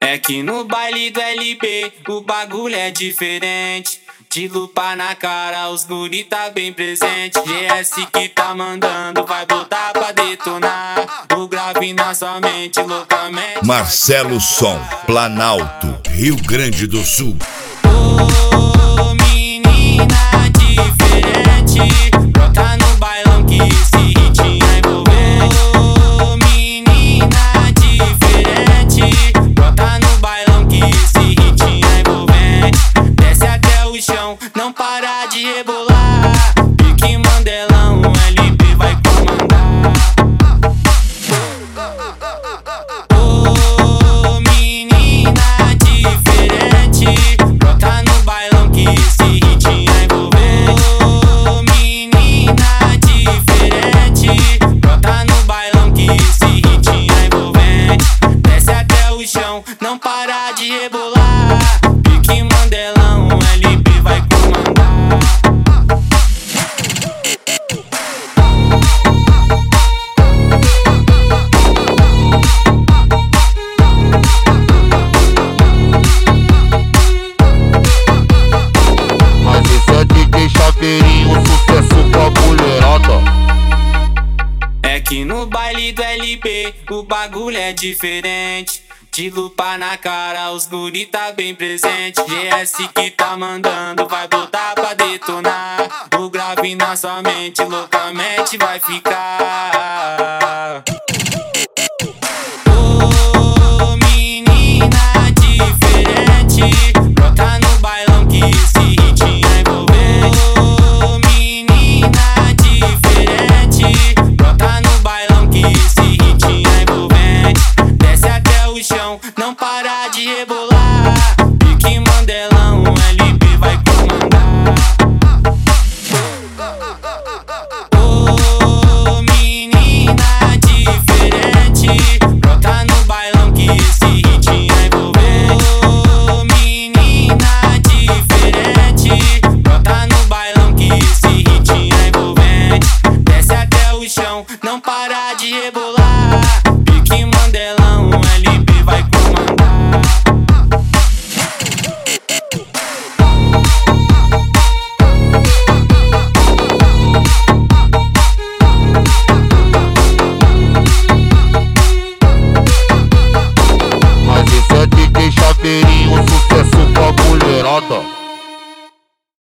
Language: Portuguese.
É que no baile do LB o bagulho é diferente. De lupa na cara, os guri tá bem presente. GS que tá mandando, vai botar pra detonar. O grave na sua mente, loucamente. Marcelo Som, Planalto, Rio Grande do Sul. Ô menina diferente, brota no bailão que esse hit é envolvente. Ô menina diferente, brota no bailão que esse hit é envolvente. Desce até o chão, não para de rebolar. Pique Mandelão, LB vai comandar. Ô menina diferente, brota no bailão que esse hit é envolvente. Ô menina diferente, brota no bailão que esse hit é envolvente. Desce até o chão, não para de rebolar. Pique Mandelão, LB vai comandar. Mas esse é DJ Chaveirinho, sucesso pra mulherada. É que no baile do LB o bagulho é diferente. De lupa na cara, os guri tá bem presente. GS que tá mandando, vai botar pra detonar. O grave na sua mente, loucamente vai ficar.